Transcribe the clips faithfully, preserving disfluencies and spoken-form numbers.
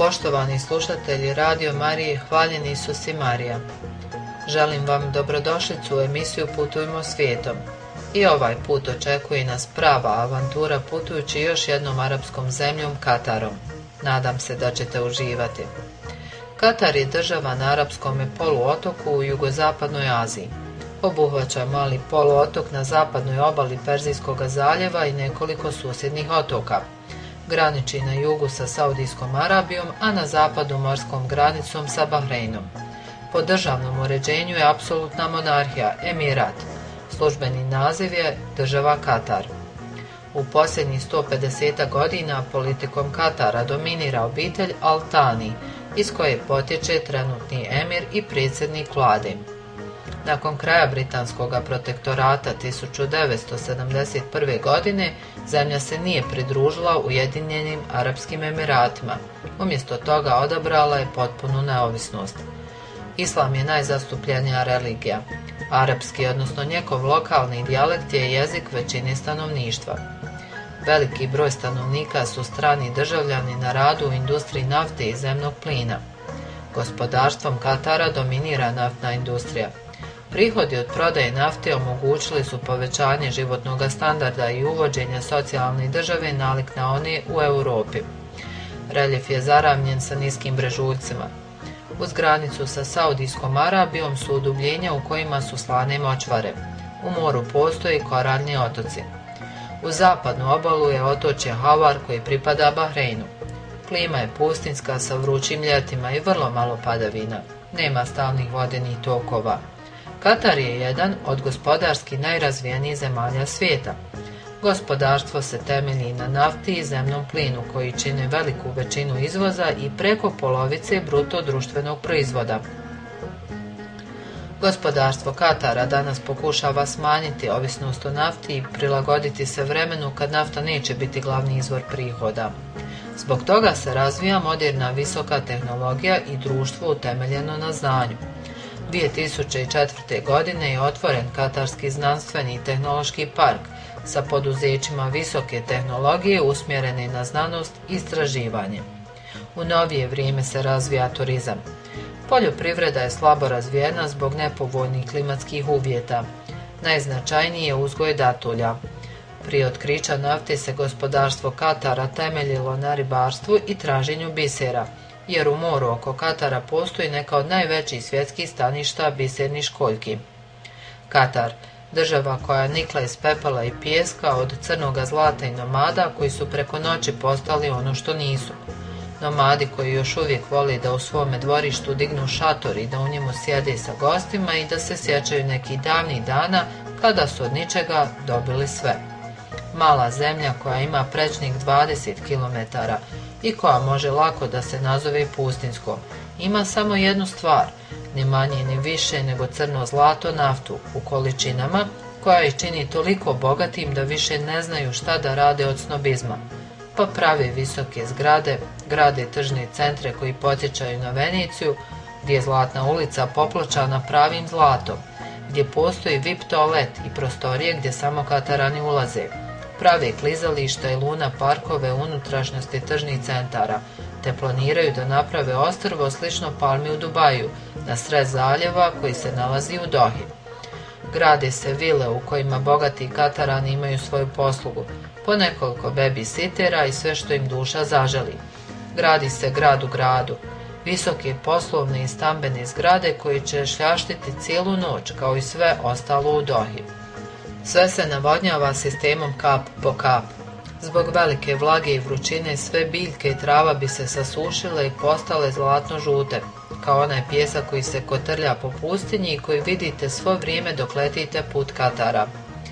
Poštovani slušatelji Radio Marije, hvaljeni Isus i Marija. Želim vam dobrodošlicu u emisiju Putujmo svijetom. I ovaj put očekuje nas prava avantura putujući još jednom arapskom zemljom Katarom. Nadam se da ćete uživati. Katar je država na arapskom poluotoku u jugozapadnoj Aziji. Obuhvaća mali poluotok na zapadnoj obali Perzijskog zaljeva i nekoliko susjednih otoka. Graniči na jugu sa Saudijskom Arabijom, a na zapadu morskom granicom sa Bahreinom. Po državnom uređenju je apsolutna monarhija, emirat. Službeni naziv je država Katar. U posljednjih sto pedeset godina politikom Katara dominira obitelj Al Thani, iz koje potječe trenutni emir i predsjednik vlade. Nakon kraja britanskog protektorata tisuću devetsto sedamdeset prve. godine zemlja se nije pridružila Ujedinjenim Arapskim Emiratima. Umjesto toga odabrala je potpunu neovisnost. Islam je najzastupljenija religija. Arapski, odnosno njegov lokalni dijalekt, je jezik većine stanovništva. Veliki broj stanovnika su strani državljani na radu u industriji nafte i zemnog plina. Gospodarstvom Katara dominira naftna industrija. Prihodi od prodaje nafte omogućili su povećanje životnog standarda i uvođenje socijalne države nalik na one u Europi. Reljef je zaravnjen sa niskim brežuljcima. Uz granicu sa Saudijskom Arabijom su udubljenja u kojima su slane močvare. U moru postoji koralni otoci. U zapadnu obalu je otočje Havar koji pripada Bahreinu. Klima je pustinska sa vrućim ljetima i vrlo malo padavina. Nema stalnih vodenih tokova. Katar je jedan od gospodarski najrazvijenijih zemalja svijeta. Gospodarstvo se temelji na nafti i zemnom plinu koji čine veliku većinu izvoza i preko polovice bruto društvenog proizvoda. Gospodarstvo Katara danas pokušava smanjiti ovisnost o nafti i prilagoditi se vremenu kad nafta neće biti glavni izvor prihoda. Zbog toga se razvija moderna visoka tehnologija i društvo utemeljeno na znanju. dvije tisuće četvrte. godine je otvoren Katarski znanstveni i tehnološki park sa poduzećima visoke tehnologije usmjerene na znanost i istraživanje. U novije vrijeme se razvija turizam. Poljoprivreda je slabo razvijena zbog nepovoljnih klimatskih uvjeta. Najznačajniji je uzgoj datulja. Prije otkrića nafte se gospodarstvo Katara temeljilo na ribarstvu i traženju bisera, jer u moru oko Katara postoji neka od najvećih svjetskih staništa bisernih školjki. Katar, država koja nikla iz pepela i pijeska od crnoga zlata i nomada koji su preko noći postali ono što nisu. Nomadi koji još uvijek vole da u svome dvorištu dignu šator i da u njemu sjede sa gostima i da se sjećaju nekih davnih dana kada su od ničega dobili sve. Mala zemlja koja ima prečnik dvadeset kilometara i koja može lako da se nazove pustinskom, ima samo jednu stvar, ni manje ni više nego crno zlato naftu u količinama koja ih čini toliko bogatim da više ne znaju šta da rade od snobizma. Pa prave visoke zgrade, grade tržne centre koji podsjećaju na Veneciju, gdje je zlatna ulica popločana pravim zlatom, gdje postoji V I P toalet i prostorije gdje samo Katarani ulaze. Prave klizališta i luna parkove u unutrašnjosti tržnih centara, te planiraju da naprave ostrvo slično palmi u Dubaju, na sred zaljeva koji se nalazi u Dohi. Grade se vile u kojima bogati Katarani imaju svoju poslugu, po nekoliko babysitera i sve što im duša zaželi. Gradi se grad u gradu, visoke poslovne i stambene zgrade koji će šljaštiti cijelu noć kao i sve ostalo u Dohi. Sve se navodnjava sistemom kap po kap. Zbog velike vlage i vrućine sve biljke i trava bi se sasušile i postale zlatno žute, kao onaj pijesak koji se kotrlja po pustinji i koji vidite svo vrijeme dok letite put Katara.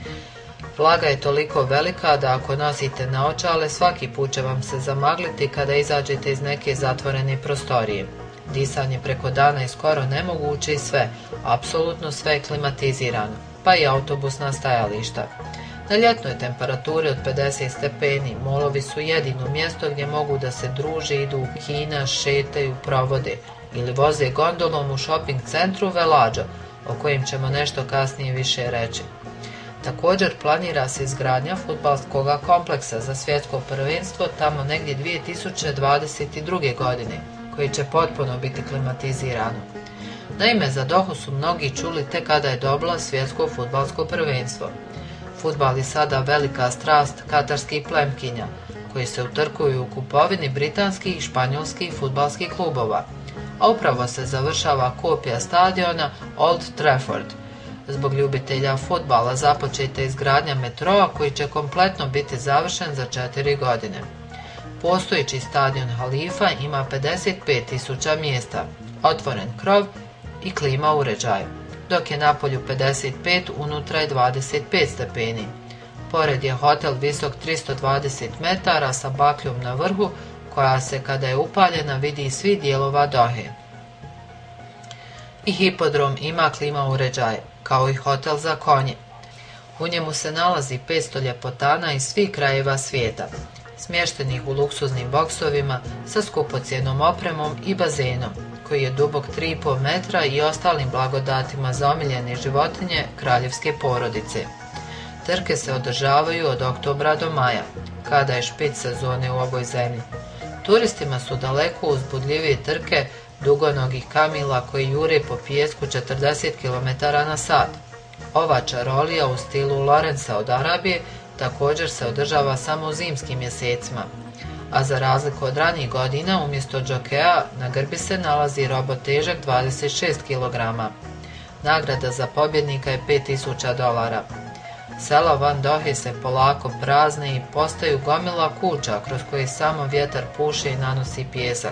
Vlaga je toliko velika da ako nosite naočale svaki put će vam se zamagliti kada izađete iz neke zatvorene prostorije. Disanje preko dana je skoro nemoguće i sve, apsolutno sve je klimatizirano, pa i autobusna stajališta. Na ljetnoj temperaturi od pedeset stepeni molovi su jedino mjesto gdje mogu da se druže, idu u kina, šetaju, provode ili voze gondolom u shopping centru Velađo, o kojem ćemo nešto kasnije više reći. Također planira se izgradnja fudbalskog kompleksa za svjetsko prvenstvo tamo negdje dvije tisuće dvadeset druge. godine, koji će potpuno biti klimatizirano. Naime, za Dohu su mnogi čuli tek kada je dobila svjetsko fudbalsko prvenstvo. Fudbal je sada velika strast katarskih plemkinja, koji se utrkuju u kupovini britanskih i španjolskih fudbalskih klubova, a upravo se završava kopija stadiona Old Trafford. Zbog ljubitelja fudbala započeta je izgradnja metroa koji će kompletno biti završen za četiri godine. Postojeći stadion Halifa ima pedeset pet tisuća mjesta, otvoren krov i klima uređaj, dok je napolju pedeset pet, unutra je dvadeset pet stepeni. Pored je hotel visok tristo dvadeset metara sa bakljom na vrhu, koja se kada je upaljena vidi iz svih dijelova Dohe. I hipodrom ima klima uređaj, kao i hotel za konje. U njemu se nalazi petsto ljepotana iz svih krajeva svijeta, smještenih u luksuznim boksovima sa skupocjenom opremom i bazenom, koji je dubok tri i pol metra i ostalim blagodatima za omiljene životinje kraljevske porodice. Trke se održavaju od oktobra do maja, kada je špic sezone u ovoj zemlji. Turistima su daleko uzbudljivije trke dugonogih kamila koji jure po pijesku četrdeset kilometara na sat. Ova čarolija u stilu Lorenza od Arabije također se održava samo u zimskim mjesecima, a za razliku od ranijih godina umjesto džokeja na grbi se nalazi robot težak dvadeset šest kilograma. Nagrada za pobjednika je pet tisuća dolara. Sela van Dohe se polako prazne i postaju gomila kuća kroz koje samo vjetar puše i nanosi pijesak.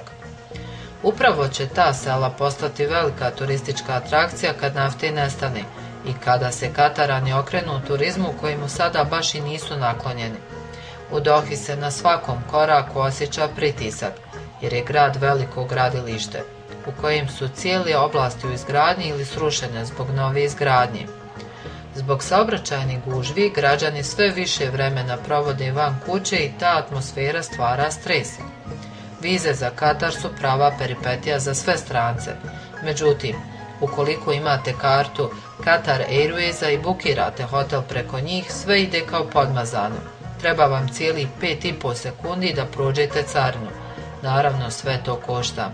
Upravo će ta sela postati velika turistička atrakcija kad nafte nestane i kada se Katarani okrenu turizmu kojemu sada baš i nisu naklonjeni. U Dohi se na svakom koraku osjeća pritisak, jer je grad veliko gradilište, u kojem su cijele oblasti u izgradnji ili srušene zbog nove izgradnje. Zbog saobraćajnih gužvi građani sve više vremena provode van kuće i ta atmosfera stvara stres. Vize za Katar su prava peripetija za sve strance. Međutim, ukoliko imate kartu Qatar Airwaysa i bukirate hotel preko njih, sve ide kao podmazano. Treba vam cijeli pet i pol sekundi da prođete carinu. Naravno, sve to košta.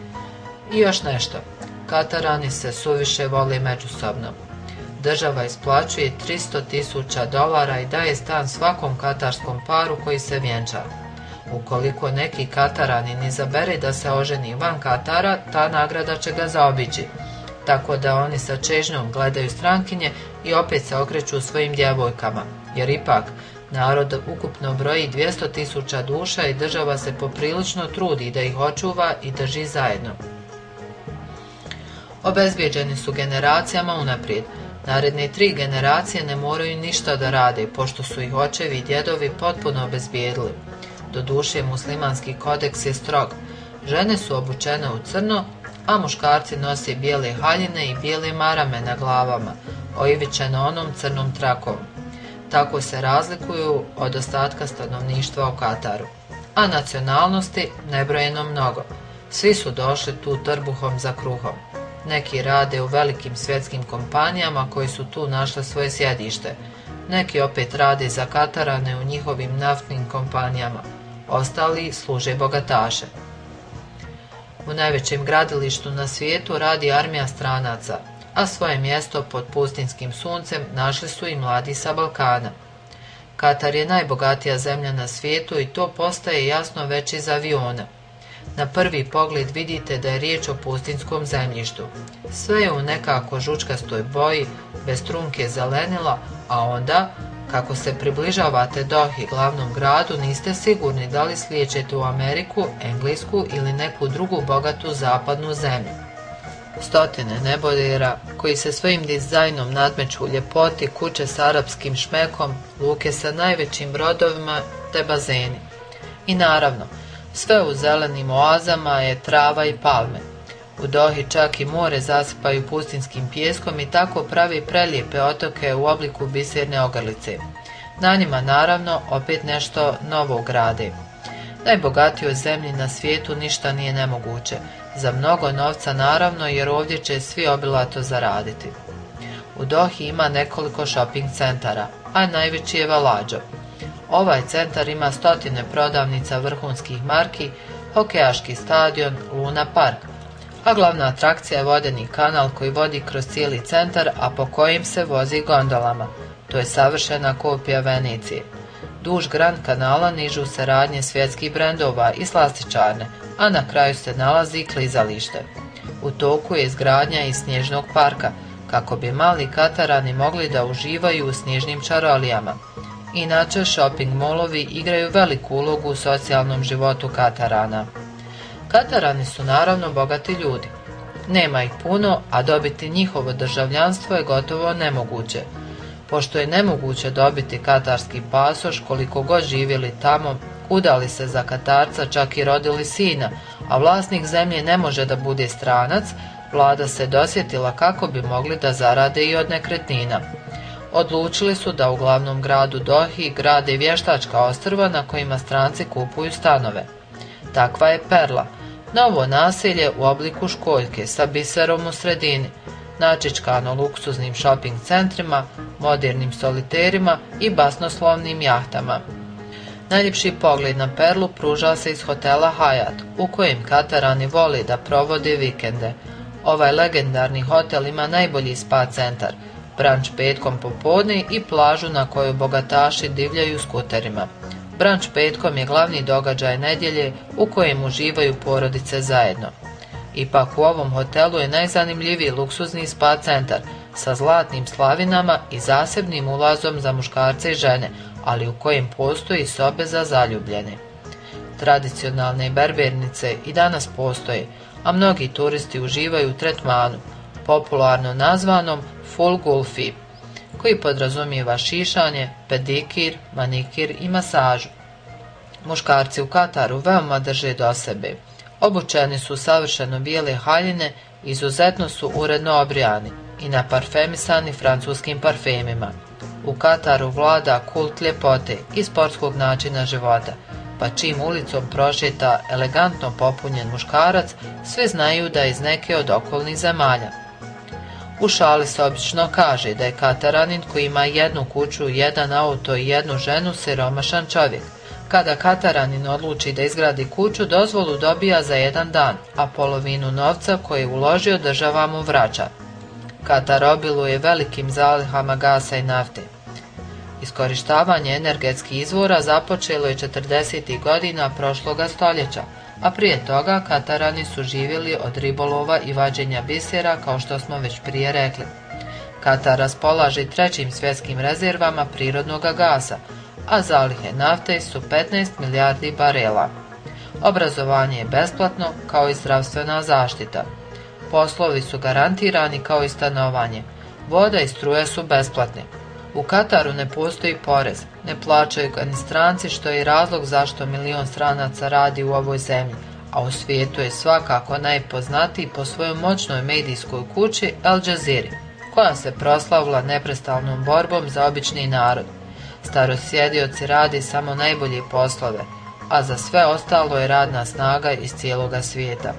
I još nešto. Katarani se suviše vole međusobno. Država isplaćuje tristo tisuća dolara i daje stan svakom katarskom paru koji se vjenča. Ukoliko neki Kataranin izabere da se oženi van Katara, ta nagrada će ga zaobići, tako da oni sa čežnjom gledaju strankinje i opet se okreću svojim djevojkama, jer ipak narod ukupno broji dvjesto tisuća duša i država se poprilično trudi da ih očuva i drži zajedno. Obezbijeđeni su generacijama unaprijed. Naredne tri generacije ne moraju ništa da rade, pošto su ih očevi i djedovi potpuno obezbijedili. Doduše, muslimanski kodeks je strog. Žene su obučene u crno, a muškarci nose bijele haljine i bijele marame na glavama, oivičene onom crnom trakom. Tako se razlikuju od ostatka stanovništva u Kataru. A nacionalnosti nebrojeno mnogo. Svi su došli tu trbuhom za kruhom. Neki rade u velikim svjetskim kompanijama koji su tu našle svoje sjedište. Neki opet rade za Katarane u njihovim naftnim kompanijama. Ostali služe bogataše. U najvećem gradilištu na svijetu radi armija stranaca, a svoje mjesto pod pustinskim suncem našli su i mladi sa Balkana. Katar je najbogatija zemlja na svijetu i to postaje jasno već iz aviona. Na prvi pogled vidite da je riječ o pustinskom zemljištu. Sve je u nekako žučkastoj boji, bez trunke zelenila, a onda, kako se približavate Dohi, glavnom gradu, niste sigurni da li slijećete u Ameriku, Englesku ili neku drugu bogatu zapadnu zemlju. Stotine nebodera koji se svojim dizajnom nadmeću u ljepoti, kuće s arapskim šmekom, luke sa najvećim brodovima te bazeni. I naravno, sve u zelenim oazama je trava i palme. U Dohi čak i more zasipaju pustinskim pijeskom i tako pravi prelijepe otoke u obliku biserne ogrlice. Na njima naravno opet nešto novo grade. Najbogatijoj zemlji na svijetu ništa nije nemoguće. Za mnogo novca naravno, jer ovdje će svi obilato zaraditi. U Dohi ima nekoliko shopping centara, a najveći je Valađo. Ovaj centar ima stotine prodavnica vrhunskih marki, hokejaški stadion, Luna Park, a glavna atrakcija je vodeni kanal koji vodi kroz cijeli centar, a po kojim se vozi gondolama. To je savršena kopija Venecije. Duž Grand kanala nižu se radnje svjetskih brendova i slastičarne, a na kraju se nalazi klizalište. U toku je izgradnja i snježnog parka, kako bi mali Katarani mogli da uživaju u snježnim čarolijama. Inače, shopping molovi igraju veliku ulogu u socijalnom životu Katarana. Katarani su naravno bogati ljudi. Nema ih puno, a dobiti njihovo državljanstvo je gotovo nemoguće. Pošto je nemoguće dobiti katarski pasoš, koliko god živjeli tamo, udali se za Katarca, čak i rodili sina, a vlasnik zemlje ne može da bude stranac, vlada se dosjetila kako bi mogli da zarade i od nekretnina. Odlučili su da u glavnom gradu Dohi grade vještačka ostrva na kojima stranci kupuju stanove. Takva je Perla, novo naselje u obliku školjke sa biserom u sredini, načičkano luksuznim shopping centrima, modernim soliterima i basnoslovnim jahtama. Najljepši pogled na Perlu pruža se iz hotela Hyatt, u kojem Katarani vole da provode vikende. Ovaj legendarni hotel ima najbolji spa centar, branč petkom popodne i plažu na kojoj bogataši divljaju skuterima. Branč petkom je glavni događaj nedjelje u kojem uživaju porodice zajedno. Ipak u ovom hotelu je najzanimljiviji luksuzni spa centar sa zlatnim slavinama i zasebnim ulazom za muškarce i žene, ali u kojem postoji sobe za zaljubljene. Tradicionalne berbernice i danas postoje, a mnogi turisti uživaju u tretmanu, popularno nazvanom full gulfi, koji podrazumijeva šišanje, pedikir, manikir i masažu. Muškarci u Kataru veoma drže do sebe. Obučeni su savršeno bijele haljine, izuzetno su uredno obrijani i naparfemisani francuskim parfemima. U Kataru vlada kult ljepote i sportskog načina života, pa čim ulicom prošeta elegantno popunjen muškarac, svi znaju da je iz neke od okolnih zemalja. U šali se obično kaže da je Kataranin koji ima jednu kuću, jedan auto i jednu ženu siromašan čovjek. Kada Kataranin odluči da izgradi kuću, dozvolu dobija za jedan dan, a polovinu novca koji je uložio država mu vraća. Katar obiluje velikim zalihama gasa i nafte. Iskorištavanje energetskih izvora započelo je četrdesetih godina prošloga stoljeća, a prije toga Katarani su živjeli od ribolova i vađenja bisera, kao što smo već prije rekli. Katar raspolaže trećim svjetskim rezervama prirodnog gasa, a zalihe nafte su petnaest milijardi barela. Obrazovanje je besplatno, kao i zdravstvena zaštita. Poslovi su garantirani kao i stanovanje. Voda i struje su besplatne. U Kataru ne postoji porez, ne plaćaju ga ni stranci, što je i razlog zašto milion stranaca radi u ovoj zemlji, a u svijetu je svakako najpoznatiji po svojoj moćnoj medijskoj kući Al Jazeera, koja se proslavila neprestalnom borbom za obični narod. Starosjedioci radi samo najbolje poslove, a za sve ostalo je radna snaga iz cijeloga svijeta.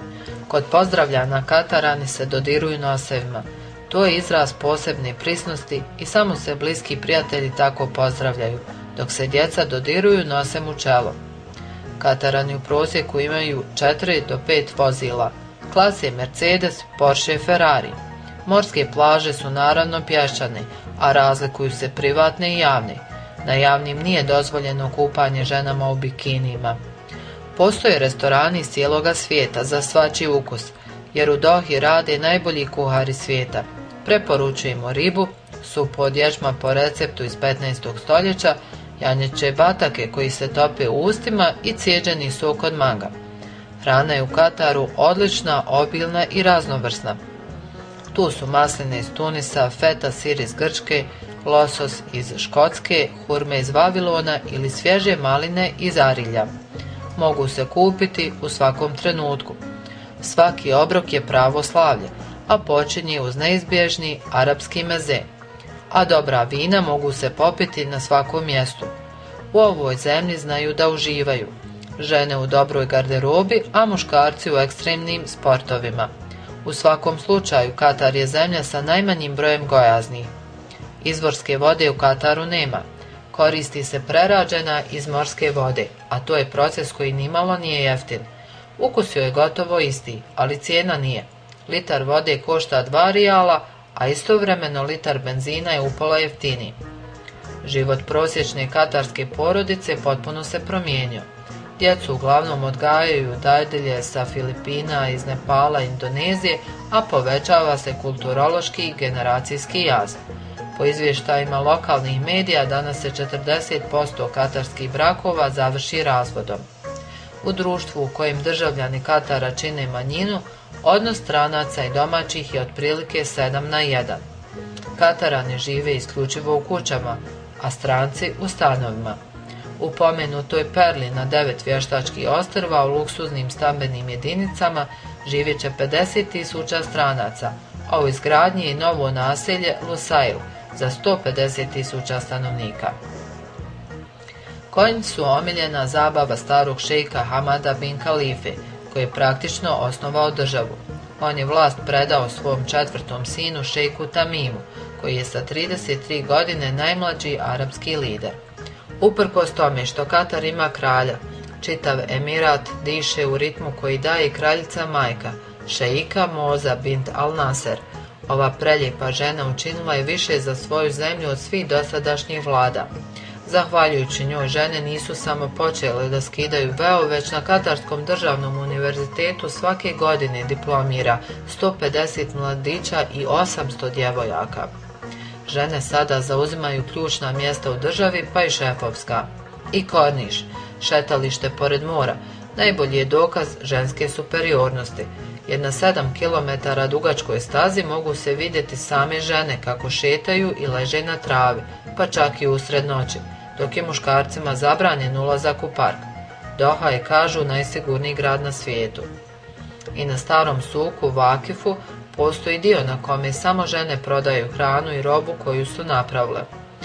Kod pozdravljanja Katarani se dodiruju nosevima. To je izraz posebne prisnosti i samo se bliski prijatelji tako pozdravljaju, dok se djeca dodiruju nosem u čelo. Katarani u prosjeku imaju četiri do pet vozila, klase Mercedes, Porsche, Ferrari. Morske plaže su naravno pješčane, a razlikuju se privatne i javne. Na javnim nije dozvoljeno kupanje ženama u bikinima. Postoje restorani iz cijeloga svijeta za svačiji ukus, jer u Dohi rade najbolji kuhari svijeta. Preporučujemo ribu, supu od ječma po receptu iz petnaestog stoljeća, janjeće batake koji se tope u ustima i cijeđeni sok od manga. Hrana je u Kataru odlična, obilna i raznovrsna. Tu su masline iz Tunisa, feta sir iz Grčke, losos iz Škotske, hurme iz Vavilona ili svježe maline iz Arilja. Mogu se kupiti u svakom trenutku. Svaki obrok je pravo slavlje, a počinje uz neizbježni arapski meze. A dobra vina mogu se popiti na svakom mjestu. U ovoj zemlji znaju da uživaju. Žene u dobroj garderobi, a muškarci u ekstremnim sportovima. U svakom slučaju, Katar je zemlja sa najmanjim brojem gojazni. Izvorske vode u Kataru nema. Koristi se prerađena iz morske vode, a to je proces koji nimalo nije jeftin. Ukus joj je gotovo isti, ali cijena nije. Litar vode košta dva rijala, a istovremeno litar benzina je upola jeftiniji. Život prosječne katarske porodice potpuno se promijenio. Djecu uglavnom odgajaju dadilje sa Filipina, iz Nepala, Indonezije, a povećava se kulturološki i generacijski jaz. Po izvještajima lokalnih medija danas se četrdeset posto katarskih brakova završi razvodom. U društvu u kojem državljani Katara čine manjinu, odnos stranaca i domaćih je otprilike sedam na jedan. Katarani žive isključivo u kućama, a stranci u stanovima. U pomenutoj perli na devet vještačkih ostrva u luksuznim stambenim jedinicama živjet će pedeset tisuća stranaca, a u izgradnji je i novo naselje Lusail za sto pedeset tisuća stanovnika. Konji su omiljena zabava starog šejka Hamada bin Kalife, koji je praktično osnovao državu. On je vlast predao svom četvrtom sinu šejku Tamimu, koji je sa trideset tri godine najmlađi arapski lider. Uprkos tome što Katar ima kralja, čitav emirat diše u ritmu koji daje kraljica majka, šeika Moza bint Al Naser. Ova preljepa žena učinila je više za svoju zemlju od svih dosadašnjih vlada. Zahvaljujući njoj, žene nisu samo počele da skidaju veo, već na Katarskom državnom univerzitetu svake godine diplomira sto pedeset mladića i osamsto djevojaka. Žene sada zauzimaju ključna mjesta u državi, pa i šefovska. I Korniš, šetalište pored mora, najbolji je dokaz ženske superiornosti, jer na sedam kilometara dugačkoj stazi mogu se vidjeti same žene kako šetaju i leže na travi, pa čak i usred noći, dok je muškarcima zabranjen ulazak u park. Doha je, kažu, najsigurniji grad na svijetu. I na starom suku Vakifu postoji dio na kome samo žene prodaju hranu i robu koju su napravile.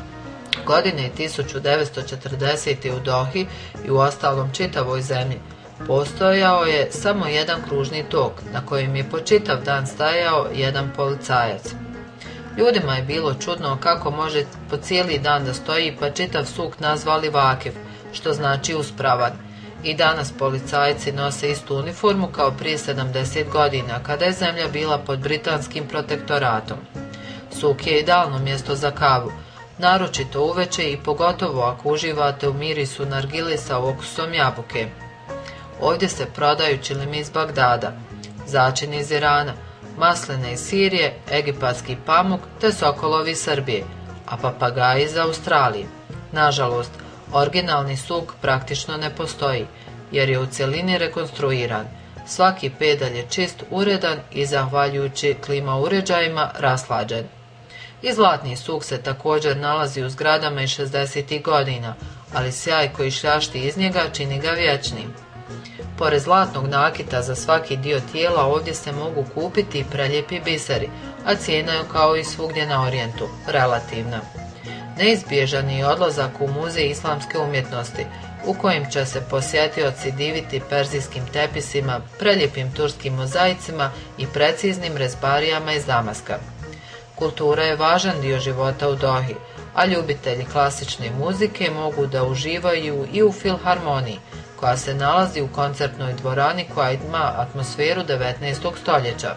Godine tisuću devetsto četrdesete. u Dohi i u ostalom čitavoj zemlji postojao je samo jedan kružni tok na kojem je po čitav dan stajao jedan policajac. Ljudima je bilo čudno kako može po cijeli dan da stoji, pa čitav suk nazvali Vakif, što znači uspravan. I danas policajci nose istu uniformu kao prije sedamdeset godina, kada je zemlja bila pod britanskim protektoratom. Suk je idealno mjesto za kavu, naročito uveče i pogotovo ako uživate u mirisu nargile sa okusom jabuke. Ovdje se prodaju čilimi iz Bagdada, začini iz Irana, masline iz Sirije, egipatski pamuk te sokolovi iz Srbije, a papagaji iz Australije. Nažalost, originalni suk praktično ne postoji, jer je u cjelini rekonstruiran. Svaki pedalj je čist, uredan i zahvaljujući klima uređajima raslađen. I zlatni suk se također nalazi u zgradama iz šezdesetih godina, ali sjaj koji šljašti iz njega čini ga vječnim. Pored zlatnog nakita za svaki dio tijela ovdje se mogu kupiti i preljepi biseri, a cijena je kao i svugdje na Orijentu, relativna. Neizbježan je odlazak u muzej islamske umjetnosti, u kojem će se posjetioci diviti perzijskim tepisima, preljepim turskim mozaicima i preciznim rezbarijama iz Damaska. Kultura je važan dio života u Dohi, a ljubitelji klasične muzike mogu da uživaju i u filharmoniji, koja se nalazi u koncertnoj dvorani koja ima atmosferu devetnaestog stoljeća.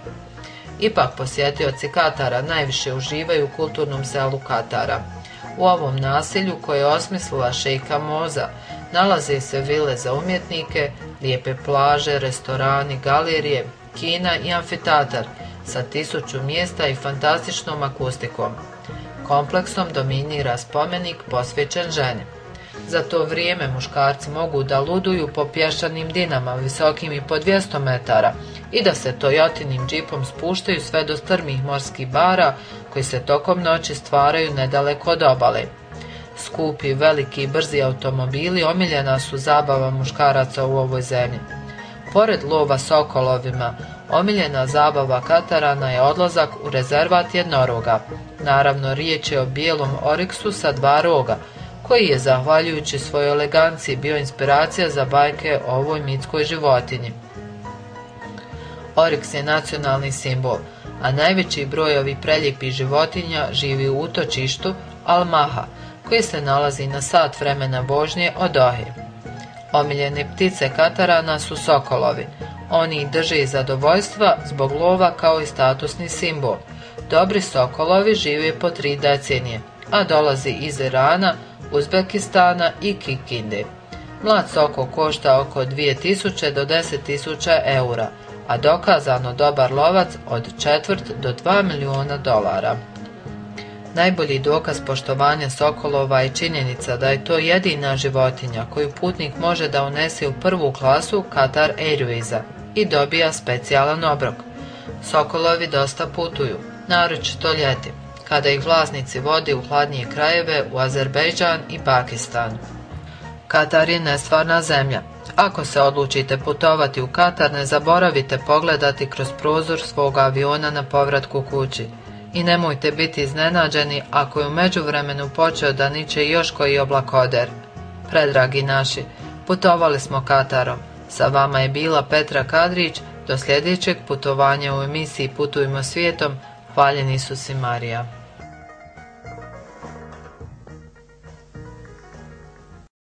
Ipak posjetioci Katara najviše uživaju u kulturnom selu Katara. U ovom naselju koje je osmislila šejka Moza nalaze se vile za umjetnike, lijepe plaže, restorani, galerije, kina i amfiteatar sa tisuću mjesta i fantastičnom akustikom. Kompleksom dominira spomenik posvećen ženi. Za to vrijeme muškarci mogu da luduju po pješčanim dinama visokim i po dvjesto metara i da se Toyotinim džipom spuštaju sve do strmih morskih bara koji se tokom noći stvaraju nedaleko od obale. Skupi, veliki i brzi automobili omiljena su zabava muškaraca u ovoj zemlji. Pored lova sokolovima, omiljena zabava Katarana je odlazak u rezervat jednoroga. Naravno, riječ je o bijelom oriksu sa dva roga, koji je, zahvaljujući svojoj eleganciji, bio inspiracija za bajke o ovoj mitskoj životinji. Oriks je nacionalni simbol, a najveći broj ovih prelijepih životinja živi u utočištu Al-Maha, koji se nalazi na sat vremena vožnje od Dohe. Omiljene ptice Katarana su sokolovi. Oni ih drže iz zadovoljstva zbog lova kao i statusni simbol. Dobri sokolovi žive po tri decenije, a dolazi iz Irana, Uzbekistana i Kikinde. Mlad sokol košta oko dvije tisuće do deset tisuća eura, a dokazano dobar lovac od četvrt do dva miliona dolara. Najbolji dokaz poštovanja sokolova je činjenica da je to jedina životinja koju putnik može da unese u prvu klasu Qatar Airwaysa i dobija specijalan obrok. Sokolovi dosta putuju, naročito ljeti, kada ih vlasnici vode u hladnije krajeve u Azerbejdžan i Pakistan. Katar je nestvarna zemlja. Ako se odlučite putovati u Katar, ne zaboravite pogledati kroz prozor svog aviona na povratku kući. I nemojte biti iznenađeni ako je u međuvremenu počeo da niče još koji oblakoder. Predragi naši, putovali smo Katarom. Sa vama je bila Petra Kadrić. Do sljedećeg putovanja u emisiji Putujmo svijetom. Hvaljeni Isus i Marija.